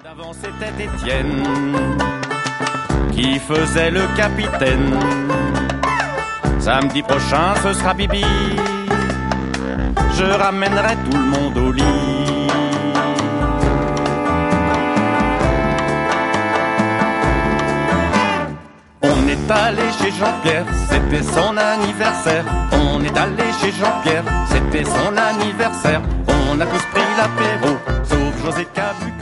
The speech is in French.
Avant c'était Étienne qui faisait le capitaine. Samedi prochain ce sera Bibi, je ramènerai tout le monde au lit. On est allé chez Jean-Pierre, c'était son anniversaire. On est allé chez Jean-Pierre, c'était son anniversaire. On a tous pris l'apéro, sauf José qui a bu